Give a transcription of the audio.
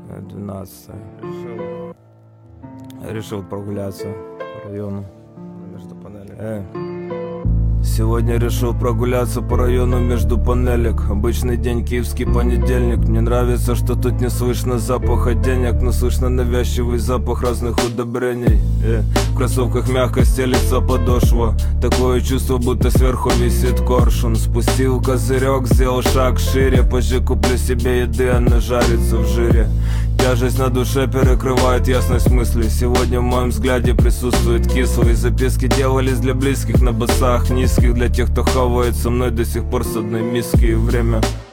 12. Решил прогуляться по району между панелями. Сегодня решил прогуляться по району между панелек. Обычный день, киевский понедельник. Мне нравится, что тут не слышно запаха денег, но слышно навязчивый запах разных удобрений. В кроссовках мягко стелится подошва. Такое чувство, будто сверху висит коршун. Спустил козырек, сделал шаг шире. Позже куплю себе еды, она жарится в жире. Тяжесть на душе перекрывает ясность мыслей. Сегодня в моем взгляде присутствует кислые записки. Делались для близких на басах низких, для тех, кто хавает со мной до сих пор с одной миски. И время